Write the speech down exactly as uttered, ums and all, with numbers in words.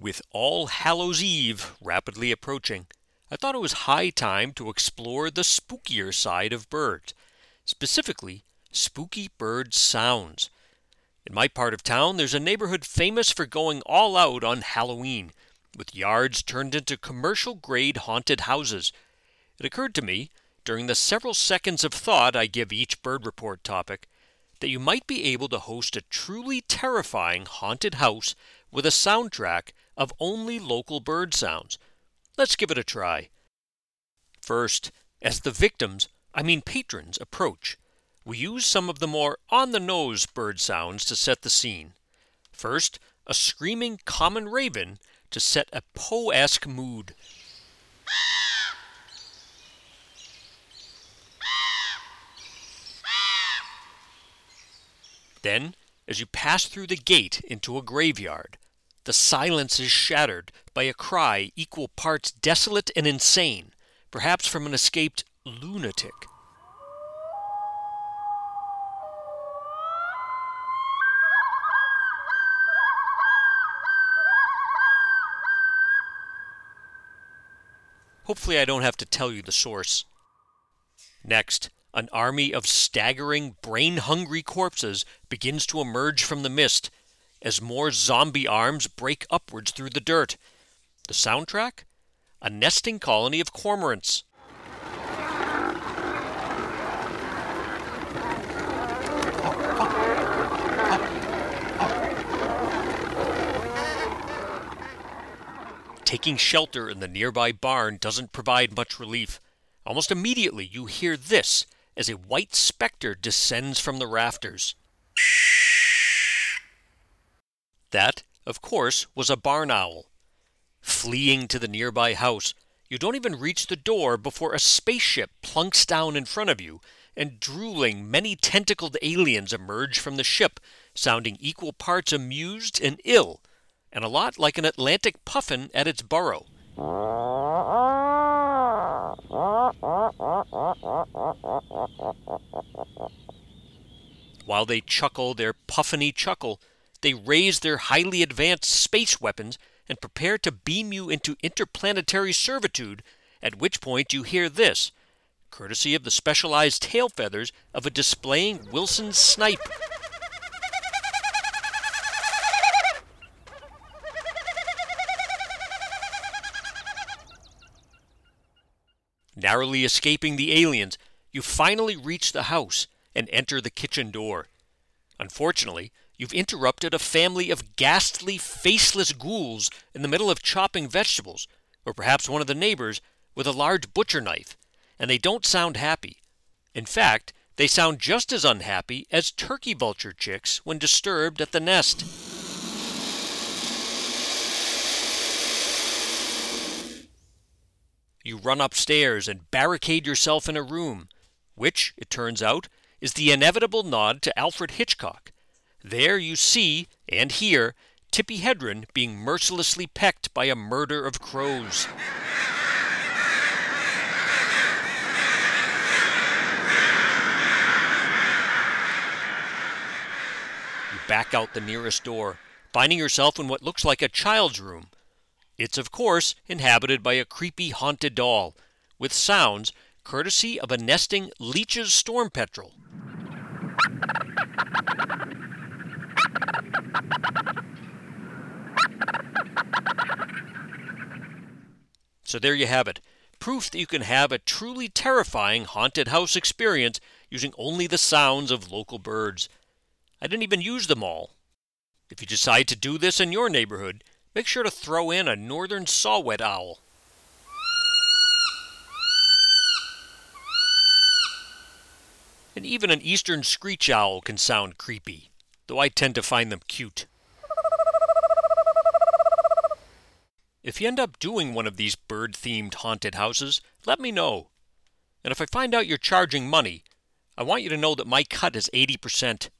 With All Hallows Eve rapidly approaching, I thought it was high time to explore the spookier side of birds, specifically spooky bird sounds. In my part of town, there's a neighborhood famous for going all out on Halloween, with yards turned into commercial-grade haunted houses. It occurred to me, during the several seconds of thought I give each bird report topic, that you might be able to host a truly terrifying haunted house with a soundtrack of only local bird sounds. Let's give it a try. First, as the victims, I mean patrons, approach, we use some of the more on-the-nose bird sounds to set the scene. First, a screaming common raven to set a Poe-esque mood. Then, as you pass through the gate into a graveyard, the silence is shattered by a cry equal parts desolate and insane, perhaps from an escaped lunatic. Hopefully I don't have to tell you the source. Next, an army of staggering, brain-hungry corpses begins to emerge from the mist as more zombie arms break upwards through the dirt. The soundtrack? A nesting colony of cormorants. Taking shelter in the nearby barn doesn't provide much relief. Almost immediately you hear this as a white specter descends from the rafters. That, of course, was a barn owl. Fleeing to the nearby house, you don't even reach the door before a spaceship plunks down in front of you, and drooling, many-tentacled aliens emerge from the ship, sounding equal parts amused and ill, and a lot like an Atlantic puffin at its burrow. While they chuckle their puffiny chuckle, they raise their highly advanced space weapons and prepare to beam you into interplanetary servitude, at which point you hear this, courtesy of the specialized tail feathers of a displaying Wilson's snipe. Narrowly escaping the aliens, you finally reach the house and enter the kitchen door. Unfortunately, you've interrupted a family of ghastly, faceless ghouls in the middle of chopping vegetables, or perhaps one of the neighbors with a large butcher knife, and they don't sound happy. In fact, they sound just as unhappy as turkey vulture chicks when disturbed at the nest. You run upstairs and barricade yourself in a room, which, it turns out, is the inevitable nod to Alfred Hitchcock. There you see, and hear, Tippi Hedren being mercilessly pecked by a murder of crows. You back out the nearest door, finding yourself in what looks like a child's room. It's, of course, inhabited by a creepy haunted doll, with sounds courtesy of a nesting Leach's storm petrel. So there you have it, proof that you can have a truly terrifying haunted house experience using only the sounds of local birds. I didn't even use them all. If you decide to do this in your neighborhood, make sure to throw in a northern saw-whet owl. And even an eastern screech owl can sound creepy, though I tend to find them cute. If you end up doing one of these bird-themed haunted houses, let me know. And if I find out you're charging money, I want you to know that my cut is eighty percent.